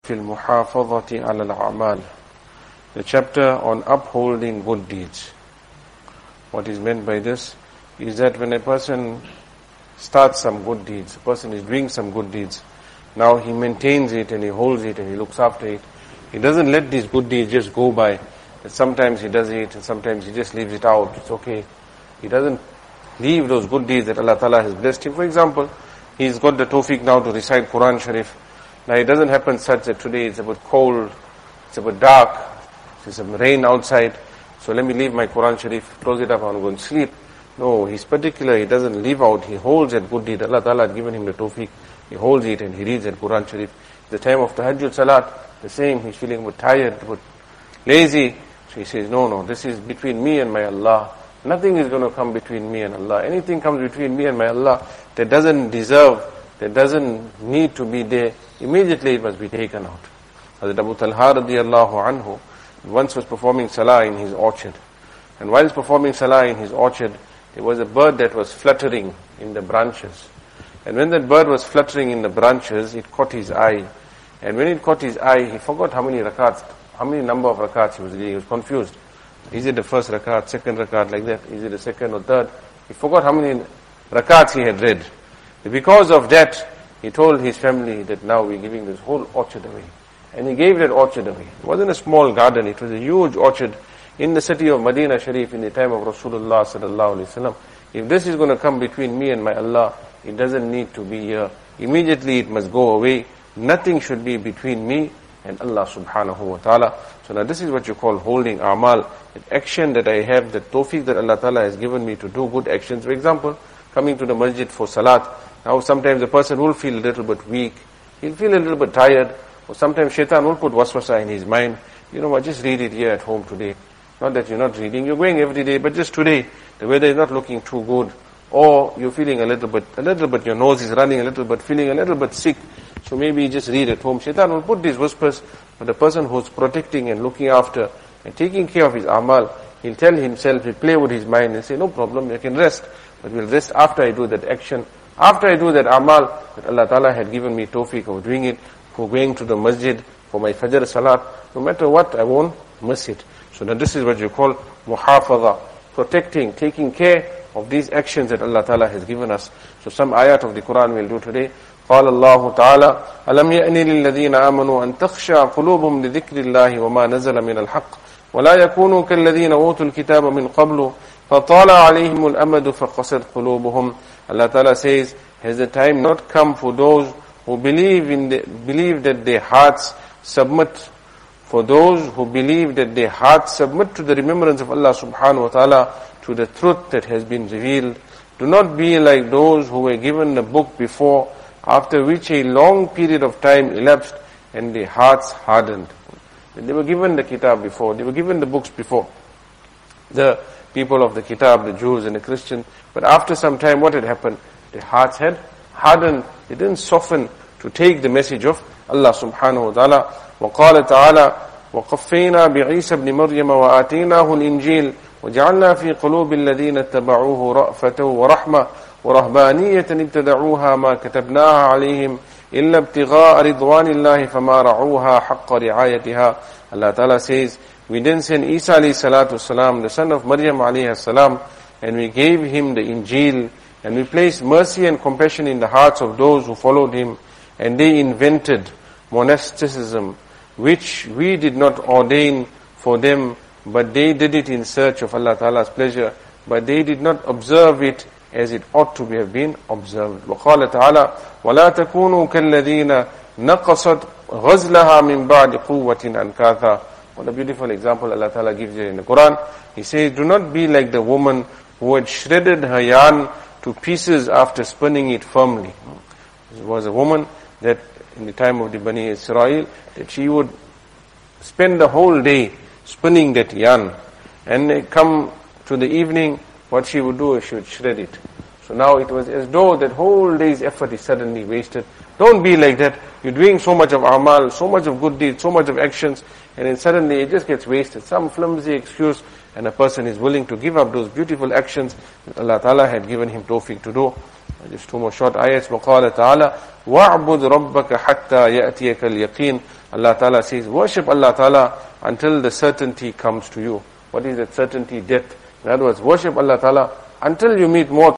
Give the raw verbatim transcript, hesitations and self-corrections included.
في المحافظة على الأعمال. The chapter on upholding good deeds. What is meant by this is that when a person starts some good deeds, a person is doing some good deeds, now he maintains it and he holds it and he looks after it. He doesn't let these good deeds just go by. That sometimes he does it and sometimes he just leaves it out. It's okay. He doesn't leave those good deeds that Allah Ta'ala has blessed him. For example, he's got the tawfiq now to recite Quran Sharif. Now it doesn't happen such that today it's a bit cold, it's a bit dark, there's some rain outside, so let me leave my Quran Sharif, close it up and go and sleep. No, he's particular, he doesn't leave out, he holds that good deed. Allah Ta'ala had given him the tawfiq, he holds it and he reads that Quran Sharif. The time of Tahajjud Salat, the same, he's feeling a bit tired, a bit lazy, so he says, no, no, this is between me and my Allah. Nothing is going to come between me and Allah. Anything comes between me and my Allah that doesn't deserve, that doesn't need to be there, immediately it must be taken out. Hazrat Abu Talha radiallahu anhu once was performing salah in his orchard. And while performing salah in his orchard, there was a bird that was fluttering in the branches. And when that bird was fluttering in the branches, it caught his eye. And when it caught his eye, he forgot how many rakats, how many number of rakats he was doing. He was confused. Is it the first rakat, second rakat, like that? Is it the second or third? He forgot how many rakats he had read. Because of that, he told his family that now we're giving this whole orchard away. And he gave that orchard away. It wasn't a small garden, it was a huge orchard in the city of Medina Sharif in the time of Rasulullah sallallahu alaihi wasallam. If this is going to come between me and my Allah, it doesn't need to be here. Immediately it must go away. Nothing should be between me and Allah subhanahu wa ta'ala. So now this is what you call holding a'mal. That action that I have, the tawfiq that Allah ta'ala has given me to do good actions. For example, coming to the masjid for salat. Now sometimes the person will feel a little bit weak. He'll feel a little bit tired. Or sometimes shaitan will put waswasa in his mind. You know what, just read it here at home today. Not that you're not reading, you're going every day, but just today, the weather is not looking too good. Or you're feeling a little bit, a little bit, your nose is running a little bit, feeling a little bit sick. So maybe just read at home. Shaitan will put these whispers, but the person who's protecting and looking after and taking care of his amal, he'll tell himself, he'll play with his mind and say, no problem, you can rest. But we'll rest after I do that action. After I do that amal, that Allah Ta'ala had given me tawfiq of doing it, for going to the masjid, for my fajr salat, no matter what, I won't miss it. So now this is what you call muhafadha, protecting, taking care of these actions that Allah Ta'ala has given us. So some ayat of the Quran we'll do today. قال الله تعالى ألم يأن للذين آمنوا أن تخشع قلوبهم لذكر الله وما نزل من الحق ولا يكونوا كالذين أوتوا الكتاب من قبل فطال عليهم الأمد فقست قلوبهم. Allah Ta'ala says, has the time not come for those who believe in the, believe that their hearts submit, for those who believe that their hearts submit to the remembrance of Allah subhanahu wa ta'ala, to the truth that has been revealed. Do not be like those who were given the book before, after which a long period of time elapsed and their hearts hardened. They were given the kitab before, they were given the books before. The people of the kitab, the Jews and the Christians, but after some time what had happened? Their hearts had hardened, they didn't soften to take the message of Allah subhanahu wa ta'ala. وقال تعالى وقفينا بعيسى ابن مريم وآتيناه الإنجيل وجعلنا في قلوب الذين اتبعوه رأفة ورحمة ورهبانية ابتدعوها ما كتبناها عليهم إلا ابتغاء رضوان الله فما رعوها حق رعايتها. Allah Ta'ala says, we didn't send Isa alayhi salatu wasalam, the son of Maryam alayhi salam, and we gave him the Injil, and we placed mercy and compassion in the hearts of those who followed him, and they invented monasticism, which we did not ordain for them, but they did it in search of Allah Ta'ala's pleasure, but they did not observe it as it ought to have been observed. وقال تعالى ولا تكونوا كالذين نقصت غزلها من بعد قوة أنكاثا. What a beautiful example Allah Ta'ala gives you in the Quran. He says, do not be like the woman who had shredded her yarn to pieces after spinning it firmly. There was a woman that in the time of the Bani Israel, that she would spend the whole day spinning that yarn, and they come to the evening, what she would do is she would shred it. So now it was as though that whole day's effort is suddenly wasted. Don't be like that. You're doing so much of amal, so much of good deeds, so much of actions, and then suddenly it just gets wasted. Some flimsy excuse, and a person is willing to give up those beautiful actions that Allah Ta'ala had given him tawfiq to do. Just two more short ayats. وَقَالَ تَعَالَى وَاعْبُدْ رَبَّكَ حَتَّى يَأْتِيَكَ الْيَقِينَ. Allah Ta'ala says, worship Allah Ta'ala until the certainty comes to you. What is that certainty? Death. In other words, worship Allah Ta'ala until you meet more